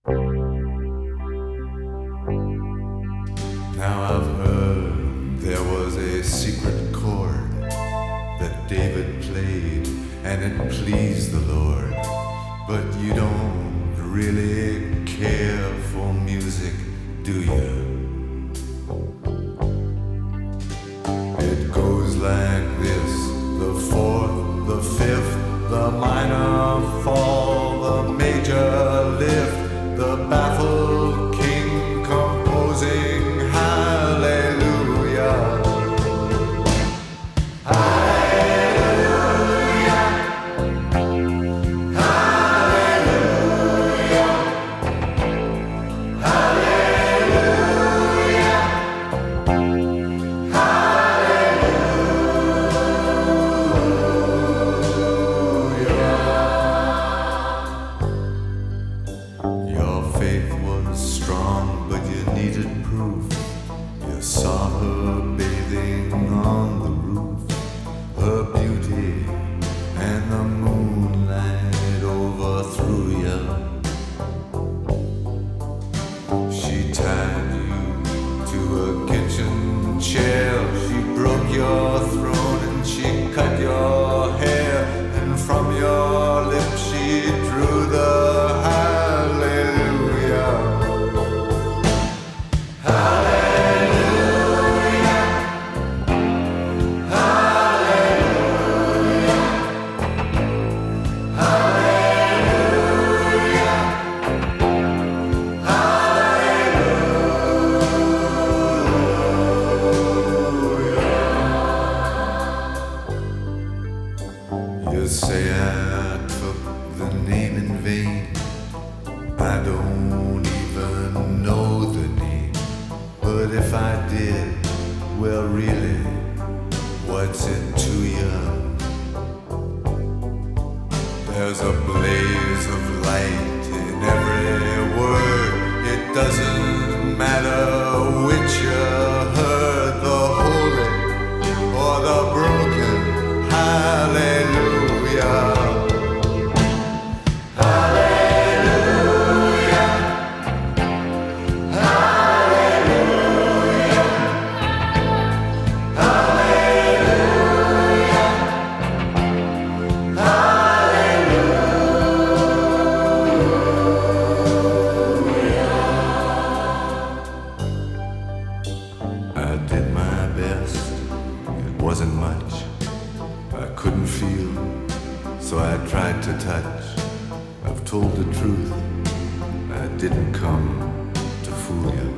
Now I've heard there was a secret chord that David played and it pleased the Lord. But you don't really care for music, do you? It goes like this: the fourth, the fifth, the minor fall, the major lift, the baffled king composing hallelujah. Hallelujah. Hallelujah. Hallelujah. Your faith was strong, but you needed proof. You saw her bathing on the roof, her beauty and the moonlight overthrew you. She tied you to a kitchen chair, she broke your throne and she cut your hair, and from your lips she drew the hallelujah. Hallelujah. Hallelujah. Hallelujah. Hallelujah. You say I took the name in vain. I don't even know the name. But if I did, well really, what's it to you? There's a blaze of light in every word. It doesn't matter which you heard, the holy or the broken hallelujah. Hallelujah. Hallelujah. Hallelujah. Hallelujah. I did my best. It wasn't much. I couldn't feel, so I tried to touch. I've told the truth. I didn't come to fool you.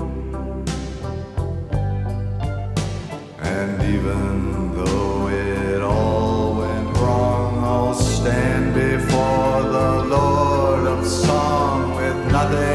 And even though it all went wrong, I'll stand before the Lord of Song with nothing